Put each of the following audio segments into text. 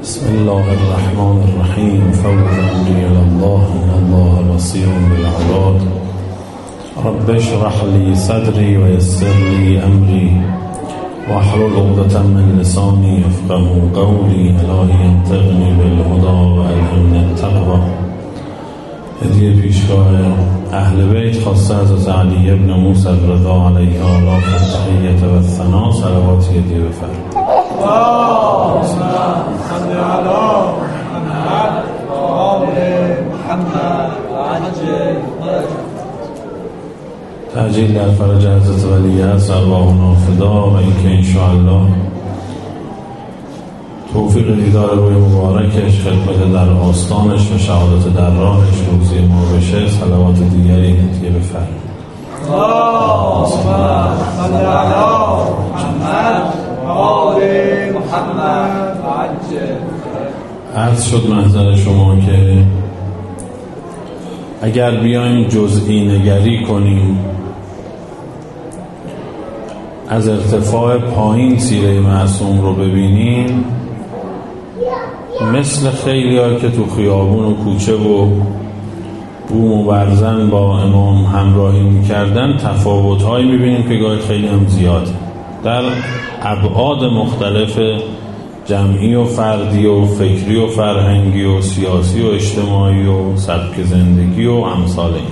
بسم الله الرحمن الرحیم. فوض امری الی الله ان الله بصیر بالعباد. رب اشرح لی صدری و یسر لی امری واحلل عقدة من لسانی یفقهوا قولی. الهی انطقنی بالهدی و الهمنی التقوی. هدیه پیشگاه اهل بیت خاصه از علی ابن موسی الرضا علیه آلاف التحیة و الثنا. صلوات هدیه بفرمایید. اللهم صل على محمد و آل محمد و عجل تعجیل در فرج حضرت ولی عصر ارواحنا فدا. و اینکه انشاءالله توفیق دیدار روی مبارکش، خدمت در آستانش و شهادت در راهش روزی ما بشه. صلوات دیگری هدیه بفرمایید. اللهم صل علی محمد و آل محمد و عجل. عرض شد محضر شما که اگر بیایم جزئی نگری کنیم، از ارتفاع پایین سیره معصوم رو ببینیم، مثل خیلی ها که تو خیابون و کوچه و بوم و برزن با امام همراهی میکردن، تفاوت هایی میبینیم که گاهی خیلی هم زیاده در ابعاد مختلف جمعی و فردی و فکری و فرهنگی و سیاسی و اجتماعی و سبک زندگی و امثال این.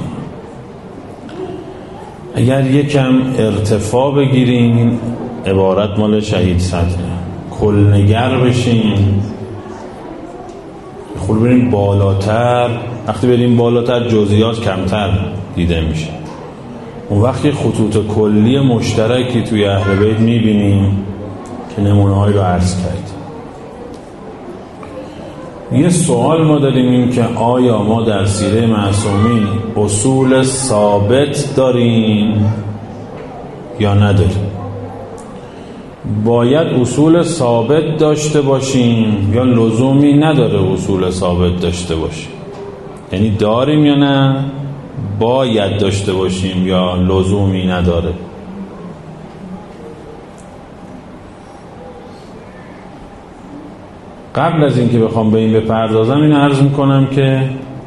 اگر یکم ارتفاع بگیریم، این عبارت مال شهید صدره، کلنگر بشیم، خود بریم بالاتر. وقتی بریم بالاتر جزئیات کمتر دیده میشه. اون وقتی خطوط کلی مشترکی توی اهل بیت میبینیم که نمونه هایی رو عرض کرد. یه سوال ما داریم، این که آیا ما در سیره معصومین اصول ثابت داریم یا نداریم؟ باید اصول ثابت داشته باشیم یا لزومی نداره اصول ثابت داشته باشیم؟ یعنی داریم یا نه؟ باید داشته باشیم یا لزومی نداره؟ قبل از اینکه بخوام به این بپردازم، این عرض میکنم که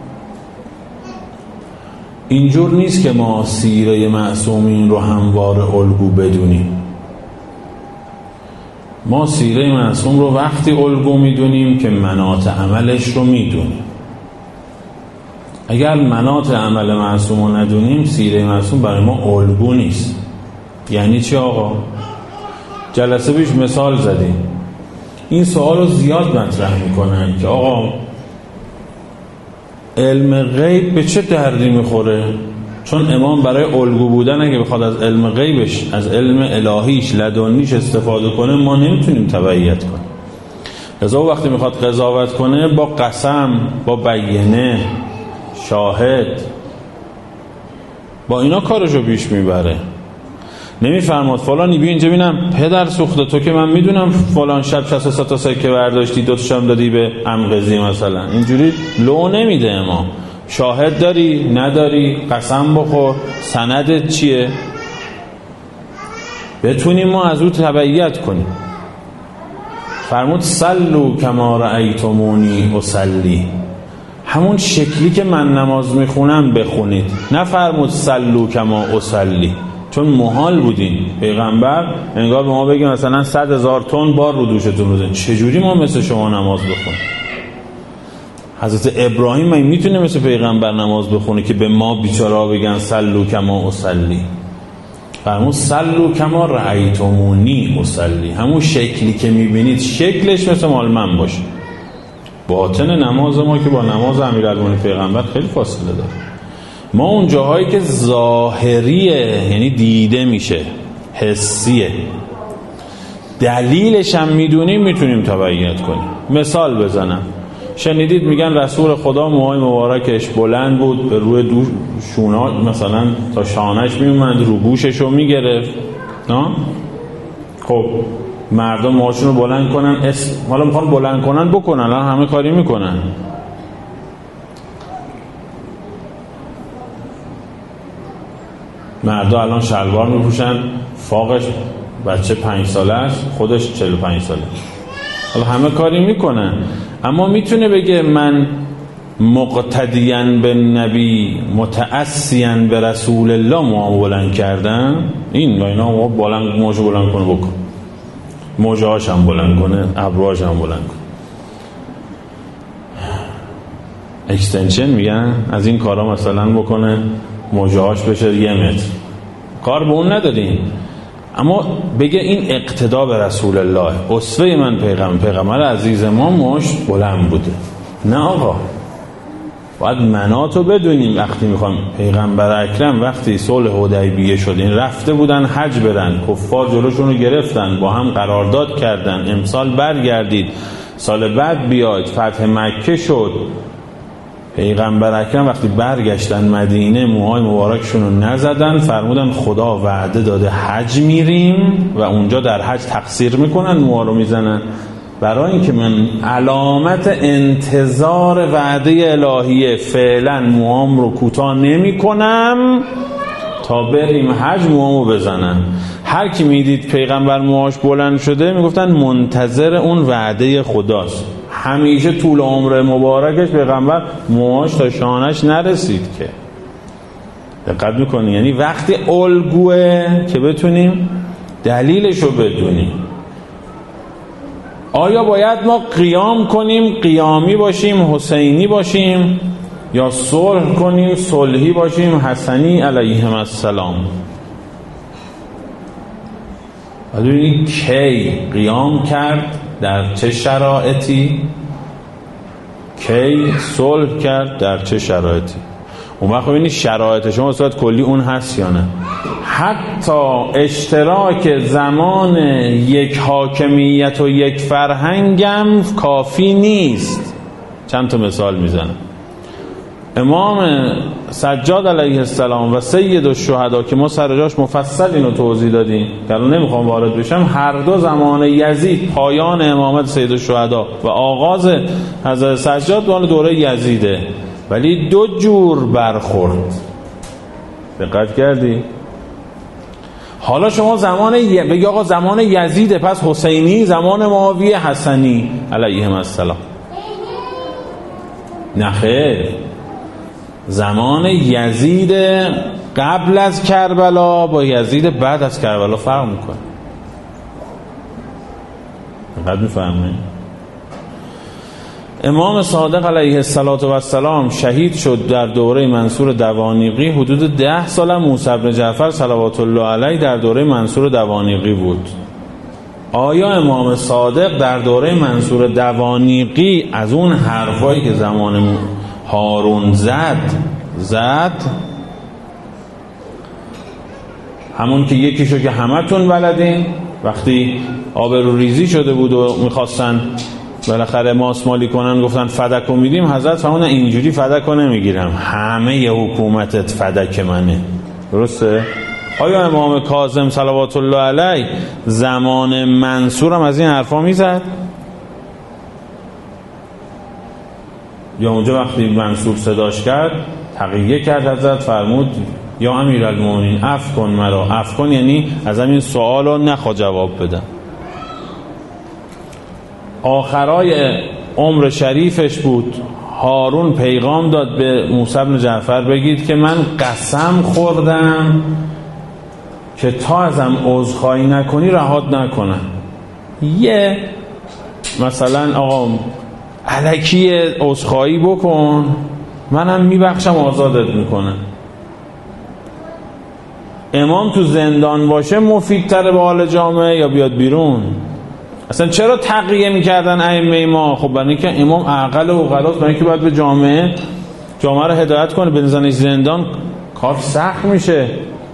اینجور نیست که ما سیره معصومین رو همواره الگو بدونیم. ما سیره معصوم رو وقتی الگو میدونیم که مناط عملش رو میدونیم. اگر مناط عمل معصوم رو ندونیم، سیره معصوم برای ما الگو نیست. یعنی چی آقا؟ جلسه پیش مثال زدیم. این سوال رو زیاد مطرح میکنن که آقا علم غیب به چه دردی میخوره؟ چون امام برای الگو بودن اگه بخواد از علم غیبش، از علم الهیش، لدنیش استفاده کنه، ما نمیتونیم تبعیت کنیم. لذا وقتی میخواد قضاوت کنه، با قسم، با بینه، شاهد، با اینا کارشو پیش میبره. نمیفرماد فلانی بیا اینجا ببینم پدر سوخته، تو که من میدونم فلان شب 63 تا سکه برداشتی، 2 تاشم دادی به عمقزی مثلا. اینجوری لو نمیده. ما شاهد داری نداری، قسم بخور، سندت چیه، بتونیم ما از او تبعیت کنیم. فرمود صلوا کما رأیتمونی اصلی، همون شکلی که من نماز میخونم بخونید. نفرمود صلوا کما اصلی، چون محال بودین. پیغمبر انگار به ما بگه مثلا 100,000 تن بار رو دوشتون بزنید، چجوری ما مثل شما نماز بخونیم؟ حضرت ابراهیم من میتونه مثل پیغمبر نماز بخونه که به ما بیچاره‌ها بگن صلوا کما اصلی؟ فرمود صلوا کما رأیتمونی اصلی، همون شکلی که میبینید شکلش مثل مال من باشه. باطن نماز ما که با نماز امیرالمومنین پیغمبر خیلی فاصله داره. ما اون جاهایی که ظاهریه، یعنی دیده میشه، حسیه، دلیلش هم میدونیم، میتونیم تبعیت کنیم. مثال بزنم، شنیدید میگن رسول خدا موهای مبارکش بلند بود، به روی شونا مثلا تا شانش میومد، رو گوشش رو میگرفت. خب مردم موهاشون رو بلند کنن، حالا میخوان بلند کنن بکنن، الان همه کاری میکنن. مردا الان شلوار میپوشن، فاقش بچه 5 ساله است، خودش 45 ساله. حالا همه کاری میکنن، اما میتونه بگه من مقتدیاً به نبی متأسیاً به رسول الله موامو بلند کردم، این و اینا بلند موجو بلند کنه بکن، موجه هاش هم بلند کنه، ابروهاش هم بلند کنه. اکستنشن میگن از این کارا مثلا بکنه موجه هاش بشه 1 متر، کار به اون نداریم، اما بگه این اقتدا به رسول الله، اسوه من پیغمبر عزیز ما مشت بلند بوده. نه آقا، باید مناتو بدونیم. وقتی میخوام پیغمبر اکرم وقتی صلح حدیبیه شد، این رفته بودن حج برن، کفار جلوشون رو گرفتن، با هم قرارداد کردن امسال برگردید سال بعد بیاید، فتح مکه شد. پیغمبر اکرم وقتی برگشتن مدینه موهای مبارکشون رو نزدن، فرمودن خدا وعده داده حج میریم و اونجا در حج تقصیر میکنن، موها رو میزنن. برای اینکه من علامت انتظار وعده الهیه فعلا موام رو کوتاه نمی کنم تا بریم حج موامو بزنن. هر کی میدید پیغمبر موهاش بلند شده میگفتن منتظر اون وعده خداست. همیشه طول عمر مبارکش پیغمبر موهاش تا شانش نرسید که. دقت میکنی؟ یعنی وقتی الگوه که بتونیم دلیلشو بدونیم. آیا باید ما قیام کنیم قیامی باشیم حسینی باشیم، یا صلح کنیم صلحی باشیم حسنی علیهم السلام؟ ببینید کی قیام کرد در چه شرایطی، کی صلح کرد در چه شرایطی. اون وقت ببینید شرایط شما صورت کلی اون هست یا نه. حتی اشتراک زمان یک حاکمیت و یک فرهنگم کافی نیست. چند تا مثال میزنم. امام سجاد علیه السلام و سید الشهدا که ما سر جاش مفصل اینو توضیح دادیم که الان نمیخوام وارد بشم، هر دو زمان یزید، پایان امامت سید الشهدا و آغاز حضرت سجاد دوره یزیده، ولی دو جور برخورد. دقت کردی؟ حالا شما بگی آقا زمان یزیده پس حسینی، زمان معاویه حسنی علیهم السلام. نه خیر، زمان یزید قبل از کربلا با یزید بعد از کربلا فرق میکنه. دقت میفهمید؟ امام صادق علیه السلام شهید شد در دوره منصور دوانیقی. حدود 10 سال موسی بن جعفر صلوات الله علیه در دوره منصور دوانیقی بود. آیا امام صادق در دوره منصور دوانیقی از اون حرفایی که زمان هارون زد همون که یکیشو که همتون بلدین، وقتی آبروریزی شده بود و میخواستن بالاخره ماسمالی کنن گفتن فدکو میدیم، حضرت فرمودن اینجوری فدکو نمیگیرم، همه ی حکومتت فدک منه. درسته؟ آیا امام کاظم صلوات الله علیه زمان منصور هم از این حرفا میزد؟ یا اونجا وقتی منصور صداش کرد تقیه کرد، حضرت فرمود یا امیرالمومنین عفو کن مرا. عفو کن یعنی از همین سوالو نخوا جواب بدم. آخرای عمر شریفش بود، هارون پیغام داد به موسی بن جعفر بگید که من قسم خوردم که تا ازم عذرخواهی نکنی رهات نکنم. یه مثلا آقا الکی عذرخواهی بکن منم میبخشم آزادت میکنم. امام تو زندان باشه مفیدتره به حال جامعه یا بیاد بیرون؟ اصلا چرا تقیه میکردن ائمه ما؟ خب برای اینکه امام عقل و غلاس، برای اینکه باید به جامعه رو هدایت کنه، بنزنش زندان کار سخت میشه.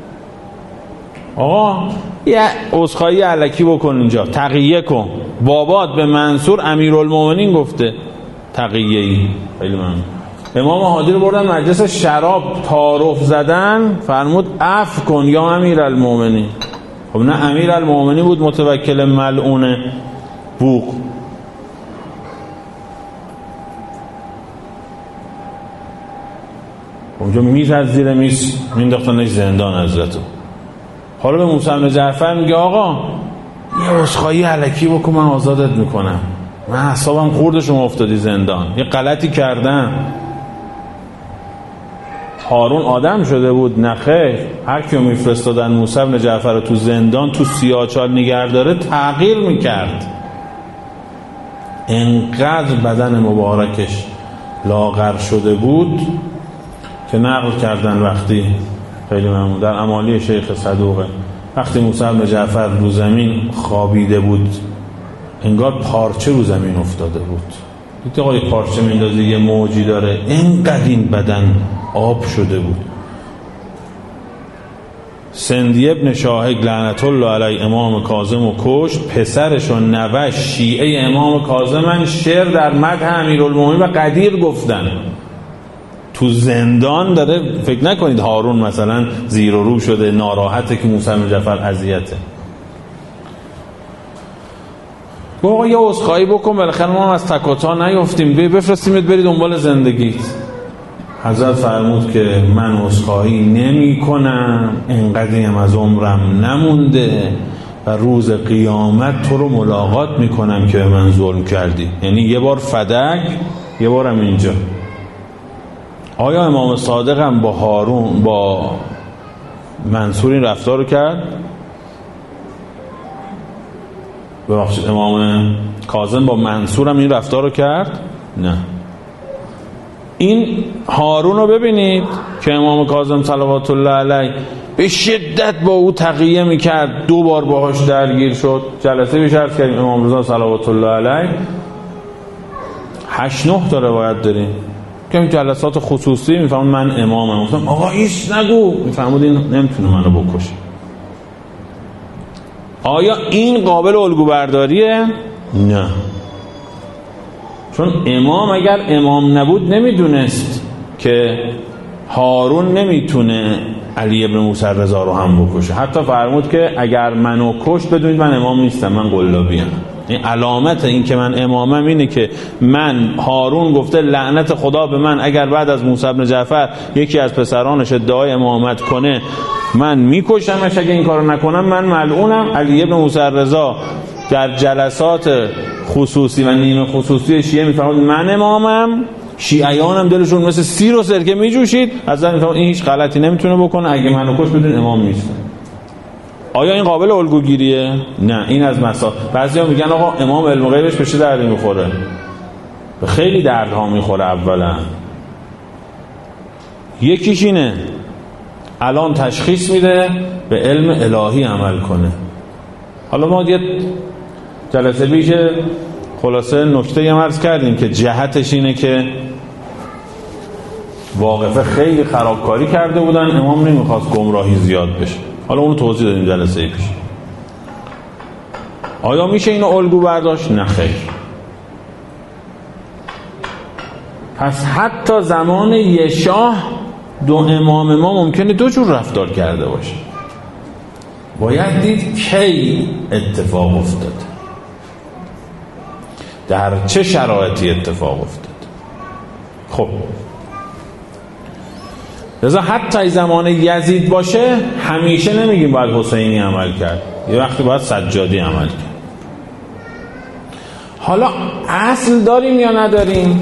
آقا یه عذرخواهی الکی بکن اینجا، تقیه کن. بابات به منصور امیرالمومنین گفته تقیه‌ای. خیلی ممنون. امام هادی رو بردن مجلس شراب، تعارف زدن، فرمود عفو کن یا امیرالمومنین. خب نه امیرالمومنین بود متوکل ملعون بوق. اونجا میزد زیر میز مینداختنش زندان حضرتو. حالا به موسی بن جعفر میگه آقا یه عذرخواهی الکی بکن من آزادت میکنم. من اعصابم خوردشون افتادی زندان، یه غلطی کردم. هارون آدم شده بود؟ نه خیر. هر کیو میفرستادن موسی بن جعفر رو تو زندان تو سیاه‌چال نگه داره تغییر میکرد. انقدر بدن مبارکش لاغر شده بود که نقل کردن وقتی خیلی ممنون در امالی شیخ صدوقه، وقتی موسی بن جعفر رو زمین خوابیده بود انگار پارچه رو زمین افتاده بود. دیدی آقای پارچه میندازه یه موجی داره، اینقدر این بدن آب شده بود. سندی ابن شاهق لعنت الله علیه امام کاظم و کشت، پسرش و نوش شیعه امام کاظمن، شعر در مدح امیرالمومنین و قدیر گفتن. تو زندان داره. فکر نکنید هارون مثلا زیر و رو شده ناراحته که موسی بن جعفر اذیته. آقا یه عذرخواهی بکن بالاخره ما از تکاتا نیفتیم، بفرستیمت بری دنبال زندگیت. حضرت فرمود که من عذرخواهی نمی کنم، انقدریم از عمرم نمونده و روز قیامت تو رو ملاقات می کنم که به من ظلم کردی. یعنی یه بار فدک، یه بارم اینجا. آیا امام صادق هم با هارون با منصور این رفتار رو کرد؟ ببخشید امام کاظم با منصور هم این رفتار رو کرد؟ نه. این هارون رو ببینید که امام کاظم صلوات الله علیه به شدت با او تقیه میکرد، 2 بار باهاش درگیر شد. جلسه بیش عرض کردیم امام رضا صلوات الله علیه 8-9 تا روایت داریم که این جلسات خصوصی میفهمون من امامم، گفتم آقا ایش نگو، میفهمود این نمیتونه منو بکشه. آیا این قابل الگو برداریه؟ نه. چون امام اگر امام نبود نمیدونست که هارون نمیتونه علی ابن موسی رضا رو هم بکشه. حتی فرمود که اگر منو کشت بدونید من امام نیستم، من قلابیم. این علامت این که من امامم اینه که من، هارون گفته لعنت خدا به من اگر بعد از موسی بن جعفر یکی از پسرانش ادعای امامت کنه من میکشمش، اگه این کارو نکنم من ملعونم. علی ابن موسی رضا در جلسات خصوصی و نیمه خصوصی شیعه میفرماد من امامم، شیعیانم دلشون مثل سیر و سرکه میجوشید، از این میفرماد این هیچ غلطی نمیتونه بکنه، اگه منو کش بدون امام نیست. آیا این قابل الگوگیریه؟ نه. این از مسائل. بعضیا میگن آقا امام علم غیبش به چه دردی میخوره؟ به خیلی دردها میخوره. اولا یکیش اینه الان تشخیص میده به علم الهی عمل کنه. حالا ما یه جلسه پیش خلاصه نکته هم عرض کردیم که جهتش اینه که واقفه خیلی خرابکاری کرده بودن، امام نمیخواست گمراهی زیاد بشه. حالا اونو توضیح دادیم جلسه پیش. آیا میشه اینو الگو برداشت؟ نه خیر. پس حتی زمان یه شاه 2 امام ما ممکنه 2 جور رفتار کرده باشه. باید دید کی اتفاق افتاد، در چه شرایطی اتفاق افتاد. خب لذا حتی زمان یزید باشه همیشه نمیگیم باید حسینی عمل کرد، یه وقتی باید سجادی عمل کرد. حالا اصل داریم یا نداریم؟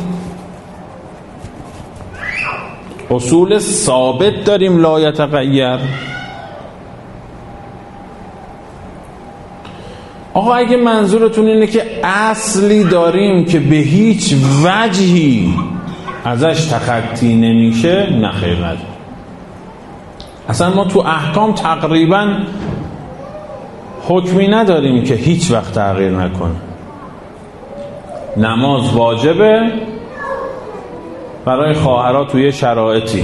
اصول ثابت داریم لا یتغیر. آقا اگه منظورتون اینه که اصلی داریم که به هیچ وجهی ازش تخطی نمیشه، نه خیر نداریم. اصلا ما تو احکام تقریبا حکمی نداریم که هیچ وقت تغییر نکنه. نماز واجبه برای خواهرها توی شرایطی،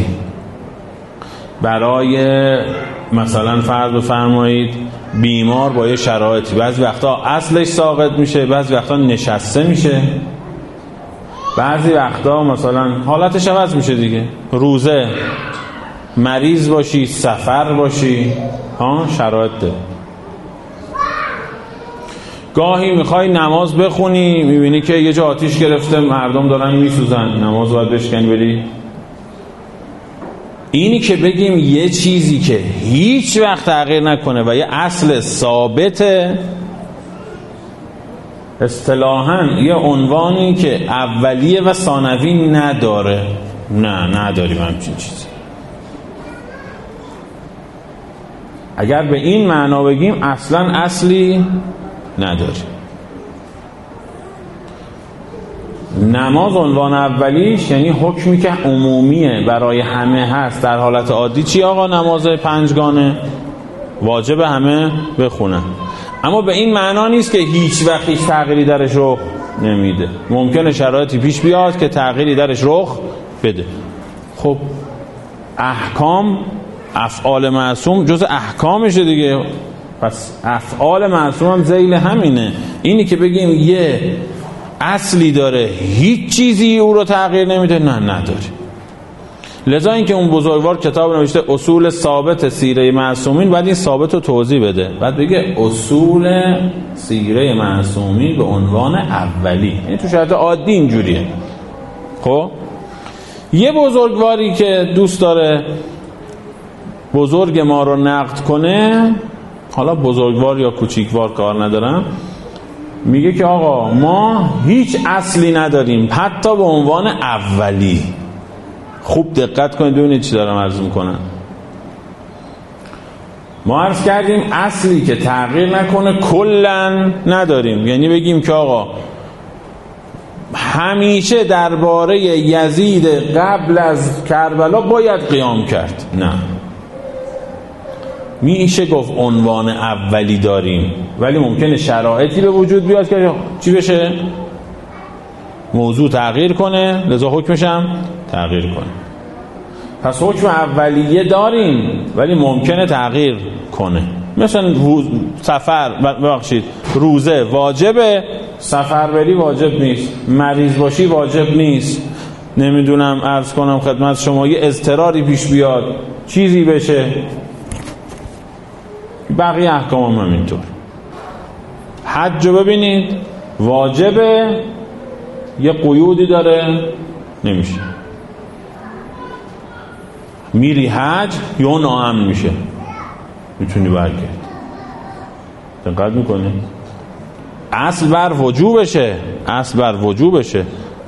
برای مثلا فرض بفرمایید بیمار با یه شرایطی، بعضی وقتا اصلش ساقط میشه، بعضی وقتا نشسته میشه، بعضی وقتا مثلا حالتش عوض میشه دیگه، روزه، مریض باشی، سفر باشی، شرایط ده. گاهی میخوای نماز بخونی میبینی که یه جا آتیش گرفته مردم دارن میسوزن، نماز باید بشکنی بری. اینی که بگیم یه چیزی که هیچ وقت تغییر نکنه و یه اصل ثابته، اصطلاحاً یه عنوانی که اولیه و ثانوی نداره. نه نداریم همچین چیزی. اگر به این معنا بگیم اصلاً اصلی نداریم. نماز عنوان اولیش یعنی حکمی که عمومیه، برای همه هست. در حالت عادی چی آقا؟ نماز پنجگانه واجب همه بخونن. اما به این معنا نیست که هیچ وقت هیچ تغییری درش رخ نمیده. ممکنه شرایطی پیش بیاد که تغییری درش رخ بده. خب احکام، افعال معصوم جز احکامشه دیگه. پس افعال معصوم هم ذیل همینه. اینی که بگیم یه اصلی داره هیچ چیزی او رو تغییر نمیده، نه نداره. لذا اینکه اون بزرگوار کتاب نوشته اصول ثابت سیره معصومین، بعد این ثابت رو توضیح بده، بعد بگه اصول سیره معصومین به عنوان اولی. این تو شرط عادی اینجوریه. خب یه بزرگواری که دوست داره بزرگ ما رو نقد کنه، حالا بزرگوار یا کوچیکوار کار ندارم، میگه که آقا ما هیچ اصلی نداریم حتی به عنوان اولی. خوب دقت کنید ببینید چی دارم عرض میکنم. ما عرض کردیم اصلی که تغییر نکنه کلن نداریم. یعنی بگیم که آقا همیشه درباره یزید قبل از کربلا باید قیام کرد، نه. میشه گفت عنوان اولی داریم، ولی ممکنه شرایطی به وجود بیاد که چی بشه؟ موضوع تغییر کنه، لذا حکمش هم تغییر کنه. پس حکم اولیه داریم ولی ممکنه تغییر کنه. مثلا روزه واجبه، سفر بری واجب نیست، مریض باشی واجب نیست، نمیدونم عرض کنم خدمت شما یه اضطراری پیش بیاد چیزی بشه. بقیه احکام هم همینطور. حج رو ببینید واجبه، یه قیودی داره نمیشه. میری حج یا ناامن میشه، میتونی برگرد. دقت میکنی؟ اصل بر وجوبشه، اصل بر وجوبشه.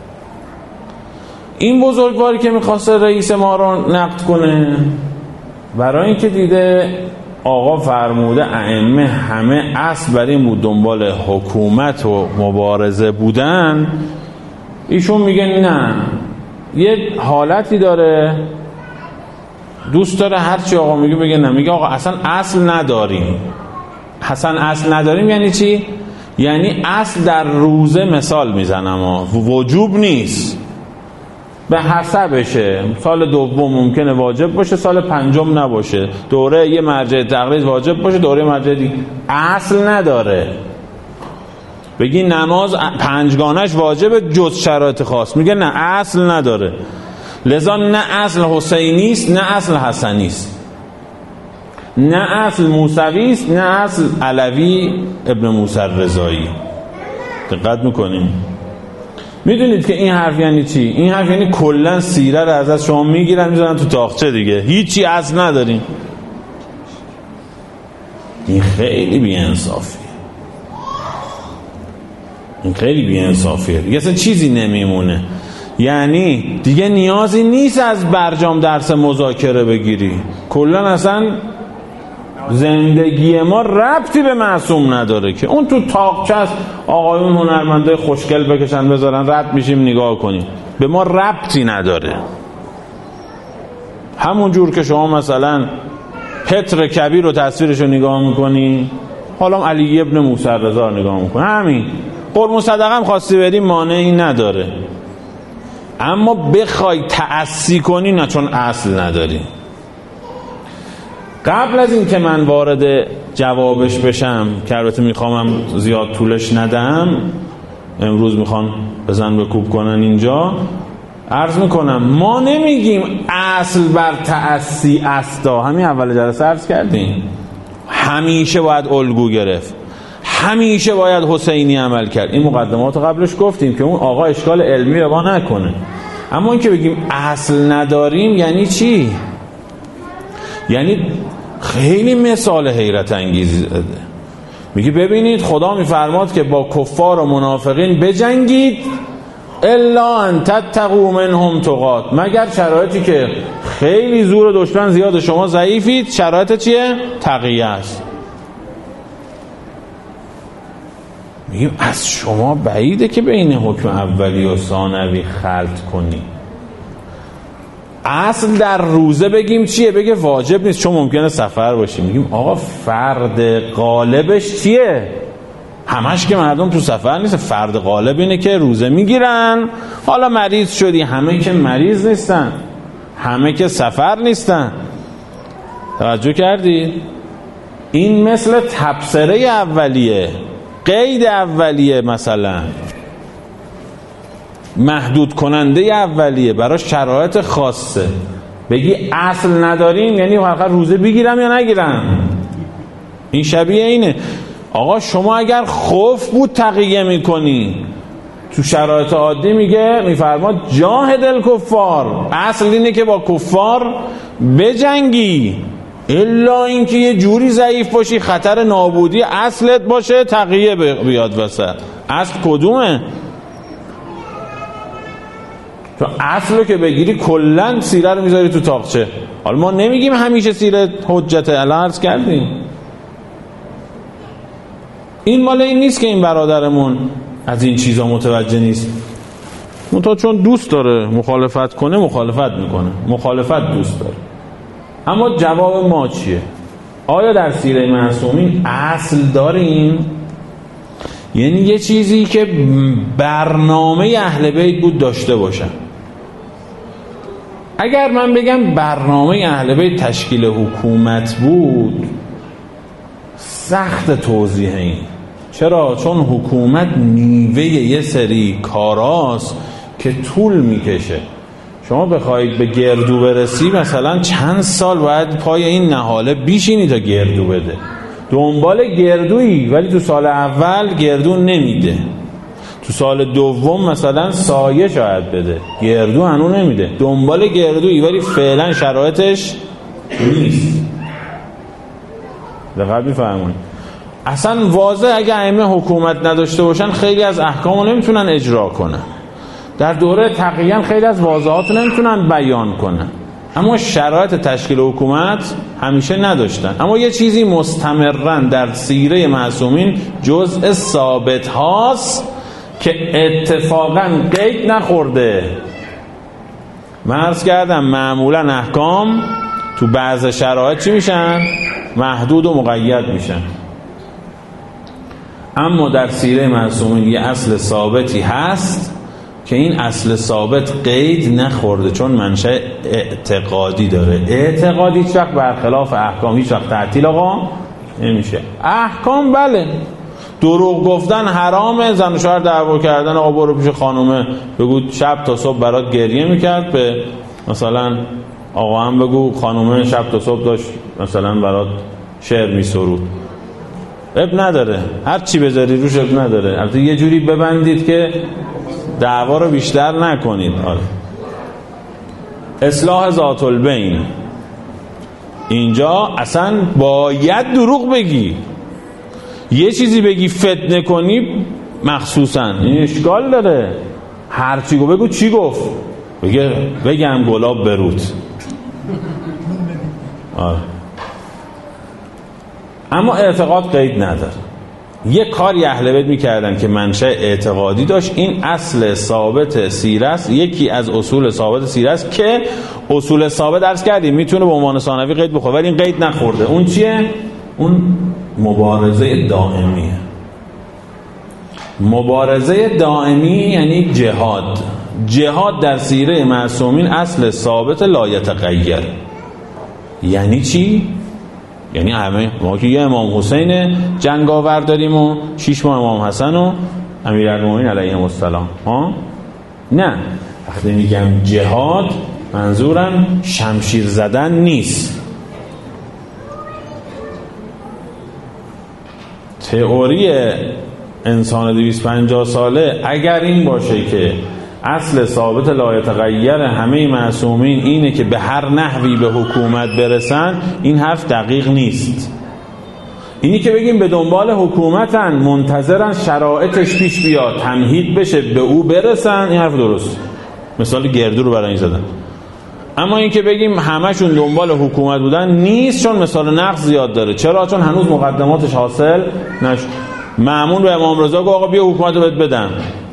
این بزرگواری که میخواسته رئیس ما رو نقد کنه، برای اینکه دیده آقا فرموده ائمه همه اصل بر این بود دنبال حکومت و مبارزه بودن، ایشون میگه نه، یه حالتی داره دوست داره هرچی آقا میگه بگه نه. میگه آقا اصلا اصل نداریم. اصلا اصل نداریم یعنی چی؟ یعنی اصل در روزه مثال میزنم وجوب نیست، به حسبشه. سال دوم ممکنه واجب باشه، سال پنجم نباشه. دوره یه مرجع تقلید واجب باشه، دوره مرجع دیگه. اصل نداره. بگی نماز پنجگانش واجب جز شرایط خاص، میگه نه اصل نداره. لذا نه اصل حسینی است نه اصل حسنی است، نه اصل موسوی است نه اصل علوی ابن موسی رضایی. دقت میکنیم؟ میدونید که این حرف یعنی چی؟ این حرف یعنی کلا سیره رو از شما میگیرن میذارن تو تاقچه دیگه، هیچی اصل نداریم. این خیلی بی‌انصافیه. این خیلی بی‌انصافیه. دیگه اصلا چیزی نمیمونه. یعنی دیگه نیازی نیست از برجام درس مذاکره بگیری. کلا اصلا زندگی ما ربطی به معصوم نداره که اون تو تاقچه است، آقایون هنرمنده خوشگل بکشن بذارن رد میشیم نگاه کنیم، به ما ربطی نداره. همون جور که شما مثلا پتر کبیر رو تصویرش رو نگاه میکنی، حالا علی ابن موسی رضا رو نگاه میکنی، همین قربون صدقه هم خواستی بریم مانعی نداره. اما بخوای تأسی کنی نه، چون اصل نداری. قبل از این که من وارد جوابش بشم که البته میخوام زیاد طولش ندم، امروز میخوان بزن بکوب کنن اینجا، عرض میکنم ما نمیگیم اصل بر تأسی استا. همین اول جلسه عرض کردیم همیشه باید الگو گرفت، همیشه باید حسینی عمل کرد. این مقدمات قبلش گفتیم که اون آقا اشکال علمی رو نکنه. اما این که بگیم اصل نداریم یعنی چی؟ یعنی خیلی مثال حیرت انگیزی زده. میگه ببینید خدا میفرماد که با کفار و منافقین بجنگید الا ان تتقوا منهم تقات، مگر شرایطی که خیلی زور دشمن زیاد شما ضعیفید. شرایط چیه؟ تقیه است. میگیم از شما بعیده که بین حکم اولی و ثانوی خلط کنی. اصل در روزه بگیم چیه؟ بگه واجب نیست چون ممکنه سفر باشیم. میگیم آقا فرد غالبش چیه؟ همش که مردم تو سفر نیست. فرد غالب اینه که روزه میگیرن. حالا مریض شدی، همه که مریض نیستن، همه که سفر نیستن. توجه کردید؟ این مثل تبصره اولیه، قید اولیه، مثلا محدود کننده اولیه برای شرایط خاصه. بگی اصل نداریم یعنی فقط روزه بگیرم یا نگیرم. این شبیه اینه. آقا شما اگر خوف بود تقیه میکنی، تو شرایط عادی میفرماد جاهد الکفار، اصل اینه که با کفار بجنگی، الا اینکه یه جوری ضعیف باشی خطر نابودی اصلت باشه تقیه بیاد وسط. اصل کدومه؟ تو اصلو که بگیری کلن سیره رو میذاری تو تاقچه. حالا ما نمیگیم همیشه سیره حجت، الان عرض کردیم. این مال این نیست که این برادرمون از این چیزا متوجه نیست، منتها چون دوست داره مخالفت کنه مخالفت میکنه، مخالفت دوست داره. اما جواب ما چیه؟ آیا در سیره معصومین اصل داریم؟ یعنی یه چیزی که برنامه اهل بیت بود داشته باشن. اگر من بگم برنامه اهل بیت تشکیل حکومت بود، سخت توضیح این. چرا؟ چون حکومت نیوه یه سری کاراست که طول میکشه. شما بخواید به گردو برسی مثلا چند سال باید پای این نهاله بیشینی تا گردو بده. دنبال گردویی ولی تو سال اول گردو نمیده، تو سال دوم مثلا سایه شاید بده، گردو هنو نمیده. دنبال گردویی ولی فعلا شرایطش نیست. دقیق میفهمونی؟ اصلا واضح اگه ائمه حکومت نداشته باشن خیلی از احکامو نمیتونن اجرا کنن. در دوره تقیین خیلی از واضحاتو نمیتونن بیان کنن. اما شرایط تشکیل حکومت همیشه نداشتن. اما یه چیزی مستمرن در سیره معصومین جزء ثابت هاست که اتفاقا قید نخورده. من عرض کردم معمولا احکام تو بعض شرایط چی میشن؟ محدود و مقید میشن. اما در سیره معصومین یه اصل ثابتی هست که این اصل ثابت قید نخورده، چون منشأ اعتقادی داره. اعتقادی هیچ وقت برخلاف احکام هیچ وقت تعطیل آقا نمیشه. احکام بله، دروغ گفتن حرامه، زن و شوهر دعوا کردن، آقا برو پیش خانومه بگو شب تا صبح برات گریه میکرد، به مثلا آقا هم بگو خانومه شب تا صبح داشت مثلا برات شعر میسرود، اب نداره، هر چی بذاری روش اب نداره. البته یه جوری ببندید که دعوا رو بیشتر نکنید. آره. اصلاح ذات البین، اینجا اصلا باید دروغ بگی. یه چیزی بگی فتنه کنی مخصوصا این اشکال داره. هر چی بگو چی گفت؟ بگم گلاب برود. آره. اما اعتقاد قید نداره. یه کاری اهل بیت میکردن که منشأ اعتقادی داشت. این اصل ثابت سیره است، یکی از اصول ثابت سیره است که اصول ثابت درس کردیم میتونه به عنوان ثانوی قید بخوره، ولی این قید نخورده. اون چیه؟ اون مبارزه دائمیه. مبارزه دائمی یعنی جهاد. جهاد در سیره معصومین اصل ثابت لا یتغیر. یعنی چی؟ یعنی همه ما که یه امام حسین جنگاور داریم و 6 ماه امام حسن و امیرالمومنین علیهم السلام، ها؟ نه، وقتی میگم جهاد منظورم شمشیر زدن نیست. تئوری انسان 250 ساله اگر این باشه که اصل ثابت لا یتغیر همه معصومین اینه که به هر نحوی به حکومت برسن، این حرف دقیق نیست. اینی که بگیم به دنبال حکومتن، منتظرن شرایطش پیش بیاد، تمهید بشه، به او برسن، این حرف درست. مثال گردو رو برای این زدن. اما این که بگیم همشون دنبال حکومت بودن نیست، چون مثال نقص زیاد داره. چرا؟ چون هنوز مقدماتش حاصل نشد. مأمون به امام رضا گفت آقا بیا حکومت رو بهت بدم.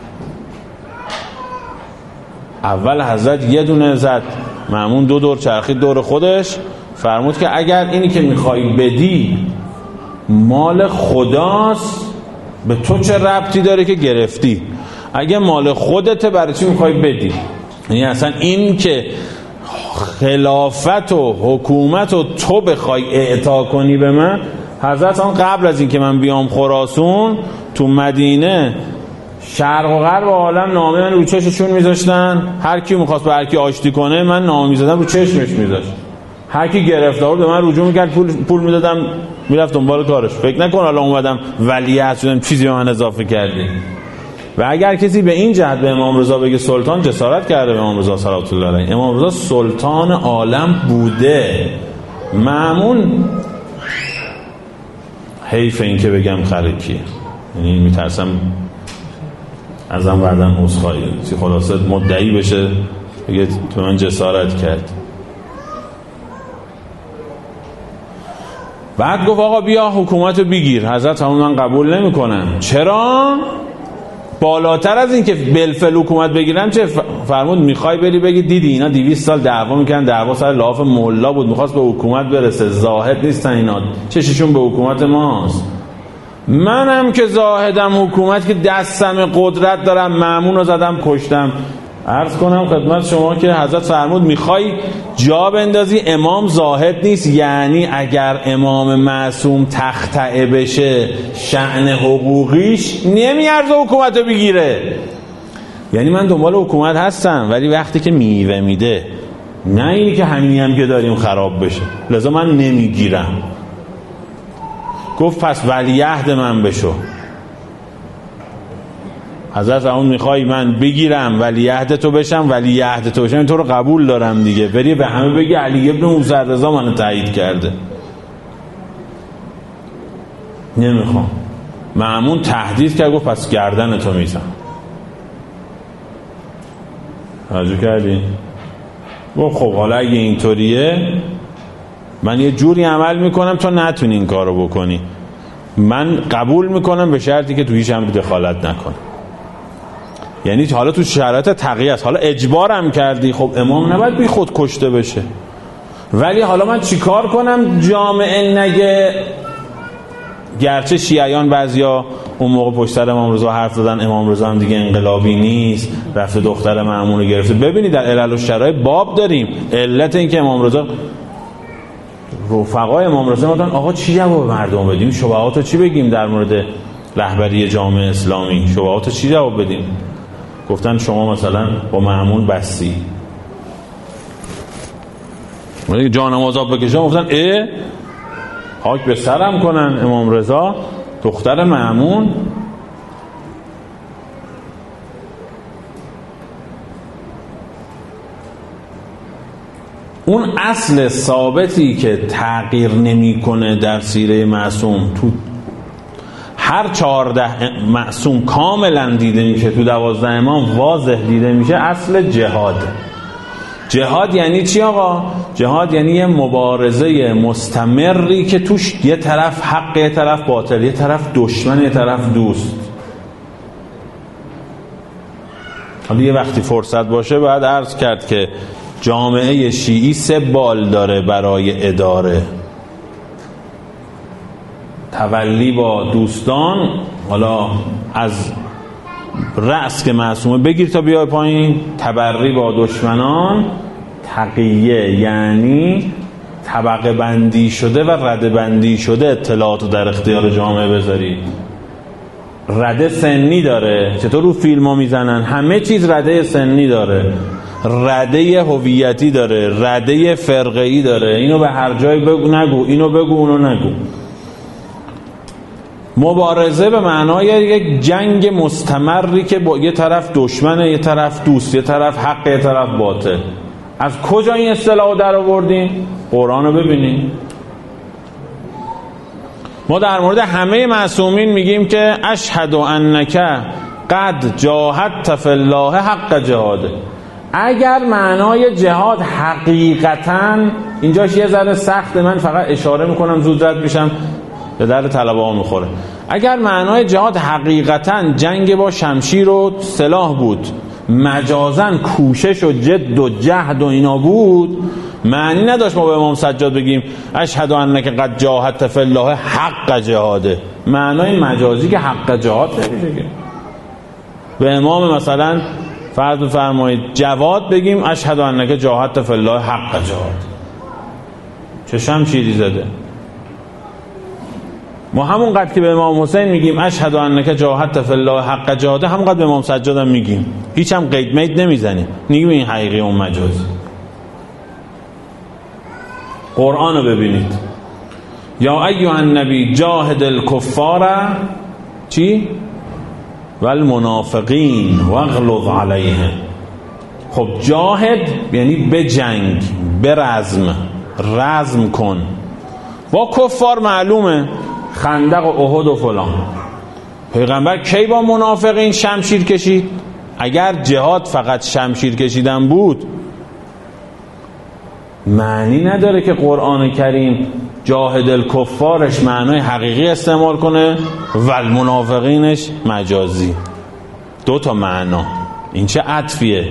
اول حضرت یه دونه زد، مأمون 2 دور چرخید دور خودش، فرمود که اگر اینی که میخوای بدی مال خداست، به تو چه ربطی داره که گرفتی؟ اگه مال خودته برای چی میخوای بدی؟ یعنی اصلا این که خلافت و حکومت و تو بخوای اعطا کنی به من، حضرت آن قبل از این که من بیام خراسان تو مدینه شرق و غرب عالم نامه من رو چششون میذاشتن، هر کی میخواست به هر کی آشتی کنه من نامه میزدم رو چشمش میذاشت، هر کی گرفتار به من رجوع میکرد پول میدادم میرفت دنبال کارش. فکر نکن حالا اومدم ولیعهد شدم چیزی به من اضافه کردی. و اگر کسی به این جهت به امام رضا بگه سلطان، جسارت کرده به امام رضا صلوات الله علیه. امام رضا سلطان عالم بوده. مأمون حیف این که بگم خرکیه، یعنی میترسم ازم بعدن عذرخواهی خلاصه مدعی بشه بگه تو من جسارت کرد. بعد گفت آقا بیا حکومت رو بگیر. حضرت همون من قبول نمی کنم. چرا؟ بالاتر از این که بالفعل حکومت بگیرم چه فرمود؟ میخوای بری بگی دیدی اینا 200 سال دعوا میکنن، دعوا سر لاف مولا بود، میخواست به حکومت برسه، زاهد نیستن اینا، چششون به حکومت ماست. منم که زاهدم، حکومت که دستم قدرت دارم، مأمون رو زدم کشتم. عرض کنم خدمت شما که حضرت فرمود میخوای جا بندازی امام زاهد نیست، یعنی اگر امام معصوم تخطئه بشه شأن حقوقیش نمیارزه حکومت رو بگیره. یعنی من دنبال حکومت هستم ولی وقتی که میوه میده، نه اینی که همینی هم که داریم خراب بشه، لذا من نمیگیرم. گفت پس ولیعهد من بشو. حضرت اون میخوای من بگیرم ولیعهد تو بشم، ولیعهد تو بشم، این تو رو قبول دارم دیگه، بری به همه بگی علی ابن موسی رضا منو تایید کرده. نمیخوام. مأمون تهدید کرد، گفت پس گردن تو میزنم. توجه کردین؟ گفت خب حالا اگه اینطوریه من یه جوری عمل میکنم تا نتونی این کارو بکنی. من قبول میکنم به شرطی که تو هیچ امری دخالت نکنی. یعنی حالا تو شرایط تقیه است، حالا اجبارم کردی، خب امام نباید بی خود کشته بشه، ولی حالا من چیکار کنم جامعه نگه؟ گرچه شیعیان بعضیا اون موقع پشت سر امام رضا حرف زدن امام رضا هم دیگه انقلابی نیست، رفته دختر مأمون رو گرفته. ببینید در علل و شرایط باب داریم. علت این که امام رضا رفقای امام رضا گفتن آقا چی جواب مردم بدیم؟ شبهاتو چی بگیم در مورد رهبری جامعه اسلامی؟ شبهاتو چی جواب بدیم؟ گفتن شما مثلا با مأمون بستی، جانماز آب بکشم. گفتن خاک به سرم کنن، امام رضا دختر مأمون. اون اصل ثابتی که تغییر نمیکنه در سیره معصوم، تو هر 14 معصوم کاملا دیده میشه، تو 12 امام واضح دیده میشه، اصل جهاد. جهاد یعنی چی آقا؟ جهاد یعنی یه مبارزه مستمری که توش یه طرف حق، یه طرف باطل، یه طرف دشمن، یه طرف دوست. حالا یه وقتی فرصت باشه باید عرض کرد که جامعه شیعی 3 بال داره برای اداره: تولی با دوستان، حالا از رأس که معصومه بگیر تا بیای پایین، تبری با دشمنان، تقیه یعنی طبقه بندی شده و رده بندی شده اطلاعاتو در اختیار جامعه بذاری. رده سنی داره، چطور رو فیلم ها میزنن، همه چیز رده سنی داره، رده هویتی داره، رده فرقه‌ای داره، اینو به هر جای بگو نگو، اینو بگو اونو نگو. مبارزه به معنای یک جنگ مستمری که با یه طرف دشمنه، یه طرف دوست، یه طرف حق، یه طرف باطل. از کجا این اصطلاحو در آوردین؟ قرآن رو ببینین. ما در مورد همه معصومین میگیم که اشهد انک قد جاهدت فی الله حق جهاده. اگر معنای جهاد حقیقتاً، اینجاش یه ذره سخته، من فقط اشاره میکنم زود رد میشم به درد طلبه ها میخوره. اگر معنای جهاد حقیقتاً جنگ با شمشیر و سلاح بود، مجازاً کوشش و جد و جهد و اینا بود، معنی نداشت ما به امام سجاد بگیم اشهد انک قد جاهدت فی الله حق جهاده. معنای مجازی که حق جهاد نمیشه که. به امام مثلا فرض بفرمایید جواد بگیم اشهد انک جاهدت فی الله حق جهاد، چه شمشیری زده. ما همون قدر که به امام حسین میگیم اشهد انک جاهدت فی الله حق جهاده، همون قدر به امام سجاد هم میگیم، هیچ هم قید مید نمیزنیم، میگیم این حقیقی اون مجازی. قرآن رو ببینید، یا ایها النبی جاهد الکفار چی؟ والمنافقین واغلظ علیهم. خب جاهد یعنی به جنگ، به رزم کن. با کفار معلومه خندق و احد و فلان. پیغمبر کی با منافقین شمشیر کشید؟ اگر جهاد فقط شمشیر کشیدن بود، معنی نداره که قرآن کریم جاهد الکفارش معنای حقیقی استعمال کنه و المنافقینش مجازی. دو تا معنا، این چه عطفیه.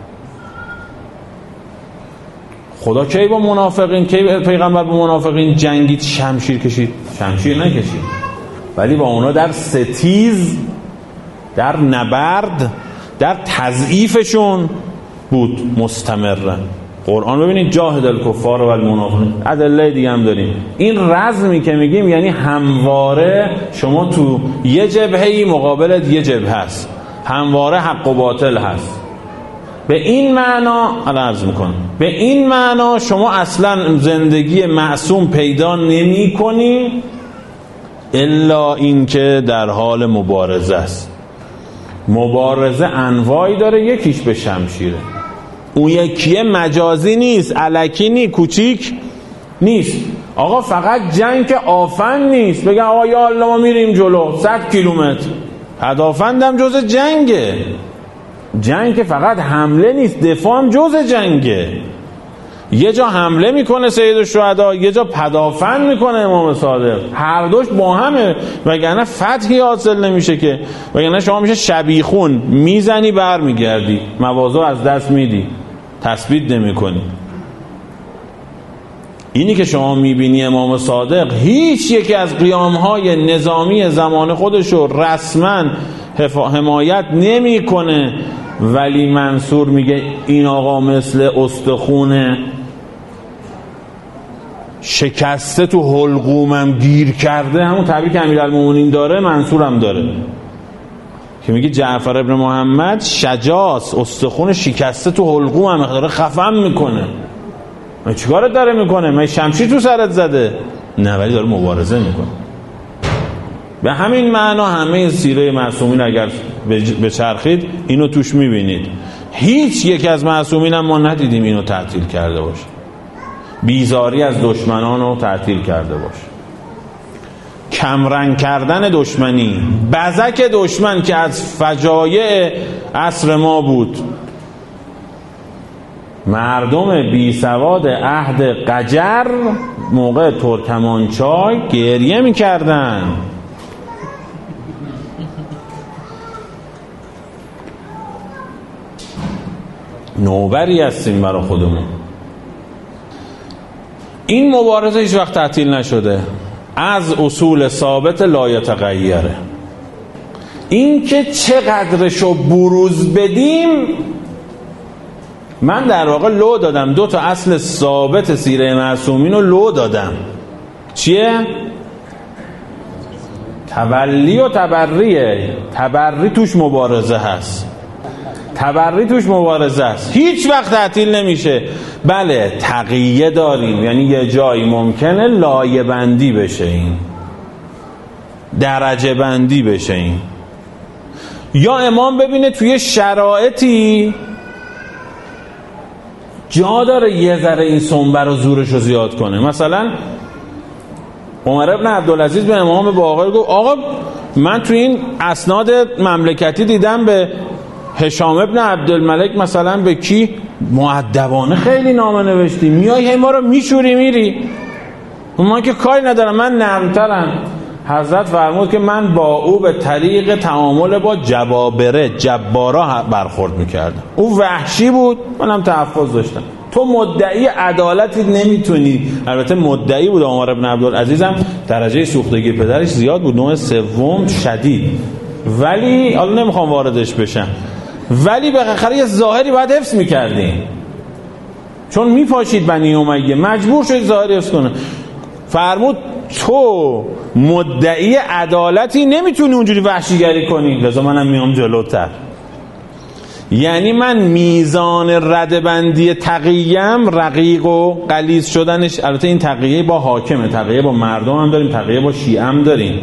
خدا کی با منافقین، کی پیغمبر با منافقین جنگید شمشیر کشید؟ شمشیر نکشید، ولی با اونا در ستیز، در نبرد، در تضعیفشون بود مستمرن. قرآن ببینید جاهد الکفار و المنافقین. ادله دیگه هم داریم. این رزمی که میگیم یعنی همواره شما تو یه جبهه‌ای مقابلت یه جبهه هست، همواره حق و باطل هست. به این معنا عرض میکنم، به این معنا شما اصلا زندگی معصوم پیدا نمی کنی الا این که در حال مبارزه است. مبارزه انواعی داره، یکیش به شمشیره، اون یکیه مجازی نیست، الکی نیست، کوچیک نیست. آقا فقط جنگ که آفن نیست، بگن آقا یا الله ما میریم جلو 100 کیلومتر، پدافندم جز جنگه. جنگ که فقط حمله نیست، دفاع هم جز جنگه. یه جا حمله میکنه سید الشهدا، یه جا پدافند میکنه امام صادق، هر دوش با همه، وگرنه فتحی حاصل نمیشه که. وگرنه شما میشه شبیخون، میزنی بر میگردی، مواضع از دست میدی، تثبیت نمیکنی. اینی که شما میبینی امام صادق هیچ یکی از قیامهای نظامی زمان خودشو رسما حمایت نمیکنه، ولی منصور میگه این آقا مثل استخونه شکسته تو حلقومم گیر کرده. همون تعبیر که امیرالمومنین داره منصورم داره، که میگه جعفر ابن محمد شجاس، استخون شکسته تو حلقومم داره خفم میکنه. من چیکارت داره میکنه؟ من شمشیر تو سرت زده؟ نه، ولی داره مبارزه میکنه. به همین معنا همه سیره معصومین اگر بچرخید اینو توش میبینید. هیچ یک از معصومین هم ما ندیدیم اینو تعطیل کرده باشه، بیزاری از دشمنان رو تعطیل کرده باشه، کمرنگ کردن دشمنی، بزک دشمن که از فجایع عصر ما بود. مردم بی سواد عهد قجر موقع ترکمانچای گریه میکردن. نوبری هستیم برای خودمون. این مبارزه هیچ وقت تعطیل نشده، از اصول ثابت لا یتغیره. این که چقدرشو بروز بدیم، من در واقع لو دادم، 2 تا اصل ثابت سیره معصومین رو لو دادم. چیه؟ تولی و تبریه. تبری توش مبارزه هست، تبری توش مبارزه است، هیچ وقت تعطیل نمیشه. بله تقیه داریم، یعنی یه جایی ممکنه لایه بندی بشه، این درجه بندی بشه. این یا امام ببینه توی شرایطی جا داره یه ذره این سنبه رو زورش رو زیاد کنه. مثلا عمر بن عبدالعزیز به امام باقر گفت آقا من تو این اسناد مملکتی دیدم به هشام ابن عبدالملک مثلا به کی مؤدبانه خیلی نامه نوشتی، میای ما رو میشوری میری. من که کاری ندارم، من نرمترم. حضرت فرمود که من با او به طریق تعامل با جبارا برخورد میکردم. او وحشی بود، منم تحفظ داشتم. تو مدعی عدالتی نمیتونی. البته مدعی بود عمر بن عبدالعزیز هم درجه سوختگی پدرش زیاد بود، نوع سوم شدید، ولی حالا نمیخوام واردش بشم، ولی به خاطر یه ظاهری باید حفظ میکردیم، چون میپاشید بنی امیه، مجبور شد ظاهری حفظ کنه. فرمود تو مدعی عدالتی نمیتونی اونجوری وحشیگری کنی، لذا منم میام جلوتر. یعنی من میزان ردبندی تقییم، رقیق و غلیظ شدنش، البته این تقیه با حاکمه، تقیه با مردم هم داریم، تقیه با شیعه هم داریم.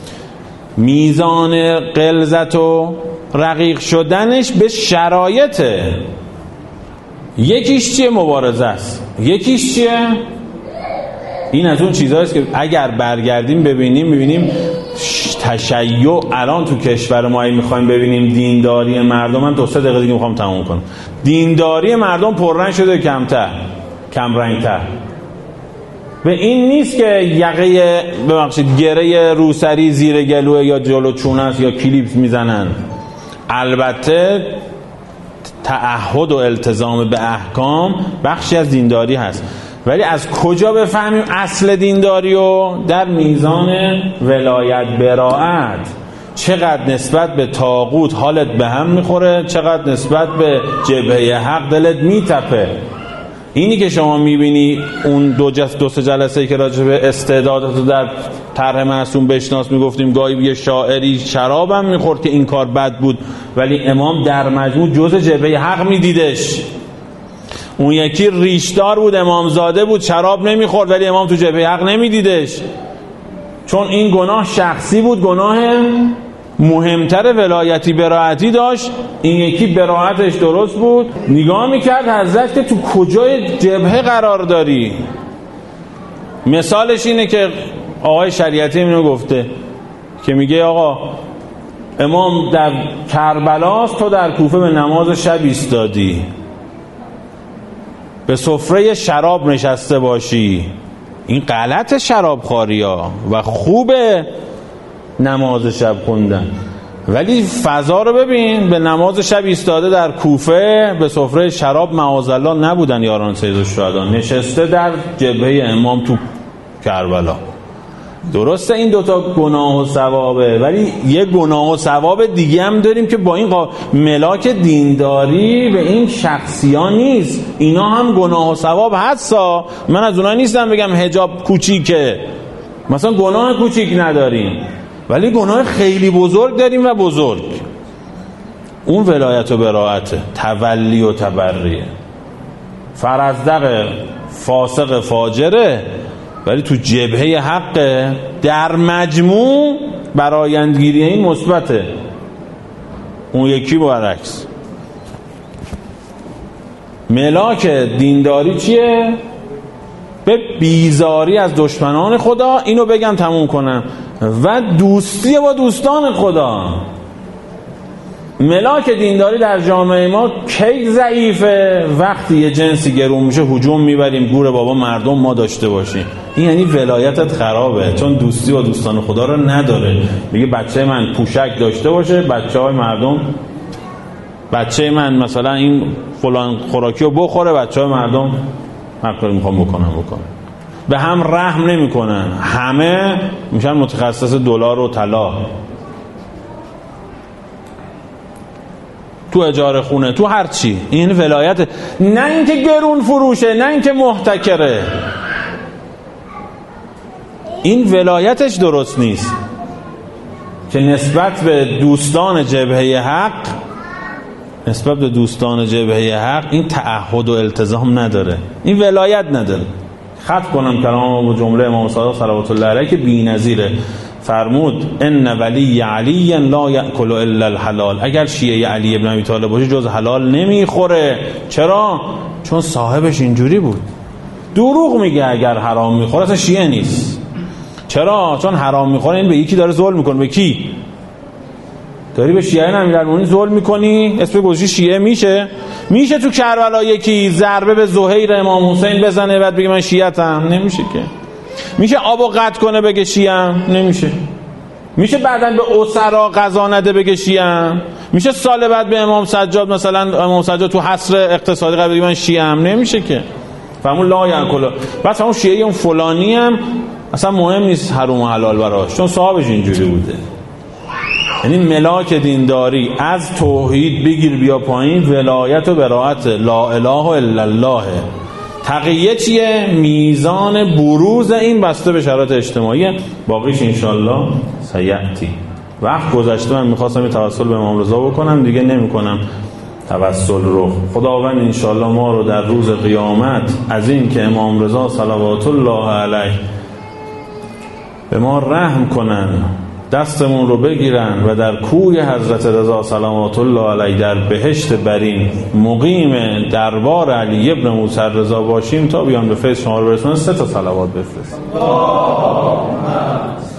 میزان غلظت و رقیق شدنش به شرایطه. یکیش چیه؟ مبارزه است. یکیش چیه؟ این از اون چیزهاییست که اگر برگردیم میبینیم تشیع الان تو کشور ما میخوایم ببینیم دینداری مردم، من 2-3 دقیقه دیگه میخوام تموم کنم، دینداری مردم پررنگ شده کم رنگتر. به این نیست که یقه گره روسری زیر گلوه یا جلو چونه است یا کلیپ میزنن. البته تعهد و التزام به احکام بخشی از دینداری هست، ولی از کجا بفهمیم اصل دینداری رو؟ در میزان ولایت براءت. چقدر نسبت به طاغوت حالت به هم میخوره، چقدر نسبت به جبهه حق دلت میتپه. اینی که شما میبینی اون 2-3 جلسه که راجع به استعدادات در طرح معصوم بشناس میگفتیم، گاهی یه شاعری شرابم میخورد که این کار بد بود، ولی امام در مجموع جزء جبهه حق میدیدش. اون یکی ریشدار بود، امامزاده بود، شراب نمیخورد، ولی امام تو جبهه حق نمیدیدش، چون این گناه شخصی بود، گناه مهمتر ولایتی براعتی داشت. این یکی براعتش درست بود. نگاه میکرد حضرت که تو کجای جبهه قرار داری. مثالش اینه که آقای شریعتی اینو گفته که میگه آقا امام در کربلاست، تو در کوفه به نماز شب ایستادی، به سفره شراب نشسته باشی. این غلط شراب خواری ها و خوبه نماز شب خوندن، ولی فضا رو ببین، به نماز شب ایستاده در کوفه، به سفره شراب معاذالله نبودن یاران سید الشهدا، نشسته در جبهه امام تو کربلا. درسته این دوتا گناه و ثوابه، ولی یه گناه و ثواب دیگه هم داریم که با این ملاک دینداری به این شخصیان نیست. اینا هم گناه و ثواب هستا. من از اونها نیستم بگم حجاب کوچیکه، مثلا گناه کوچیک نداریم، ولی گناه خیلی بزرگ داریم و بزرگ. اون ولایت و براعته، تولی و تبریه. فرزدق فاسق فاجره، ولی تو جبهه حق در مجموع برآیندگیری این مثبته. اون یکی برعکس. ملاک دینداری چیه؟ به بیزاری از دشمنان خدا، اینو بگم تموم کنم، و دوستی با دوستان خدا. ملاک دینداری در جامعه ما کی ضعیفه؟ وقتی یه جنسی گرون میشه هجوم میبریم گور بابا مردم ما داشته باشیم. این یعنی ولایتت خرابه، چون دوستی با دوستان خدا رو نداره. میگه بچه من پوشک داشته باشه، بچه‌های مردم، بچه من مثلا این فلان خوراکی رو بخوره، بچه‌های مردم هر کاری میخوام بکنن. به هم رحم نمیکنن، همه میشن متخصص دلار و طلا، تو اجاره خونه، تو هر چی. این ولایت، نه اینکه گرون فروشه، نه اینکه محتکره. این ولایتش درست نیست که نسبت به دوستان جبهه حق این تعهد و التزام نداره، این ولایت نداره. ختم کنم کلام با جمله امام صادق صلوات الله علیه که بی‌نظیره. فرمود ان ولی علی لا یأکل الا الحلال. اگر شیعه علی ابن ابی طالب باشه جز حلال نمیخوره. چرا؟ چون صاحبش اینجوری بود. دروغ میگه اگر حرام میخوره، اصلا شیعه نیست. چرا؟ چون حرام میخوره. این به یکی داره ظلم میکنه. به کی؟ داری به شیعه امیرالمومنین ظلم میکنی، اسم گذاشتی شیعه. میشه تو کربلا یکی ضربه به زهیر امام حسین بزنه بعد بگه من شیعتم؟ نمیشه که. میشه آبو قطع کنه بگه شیعم؟ نمیشه. میشه بعداً به اسرا قضا نده بگه شیعم؟ میشه سال بعد به امام سجاد مثلا امام سجاد تو حصر اقتصادی قبل بگه من شیعم؟ نمیشه که. فهمون لا یاکل. بعد همون شیعه اون فلانی هم اصلا مهم نیست حرام و حلال براش، چون صاحبش اینجوری بوده. یعنی ملاک دینداری از توحید بگیر بیا پایین، ولایت و براءت لا اله الا الله. تقیه چیه؟ میزان بروز این بسته به شرایط اجتماعی. باقیش انشالله سیأتی. وقت گذشته. من میخواستم یه توسل به امام رضا بکنم، دیگه نمیکنم توسل رو. خداوند انشالله ما رو در روز قیامت از این که امام رضا صلوات الله علیه به ما رحم کنن، دستمون رو بگیرن و در کوی حضرت رضا صلوات الله علیه در بهشت برین مقیم دربار علی ابن موسی رضا باشیم تا بیان به فیض شما رو برسونن. 3 تا صلوات بفرست.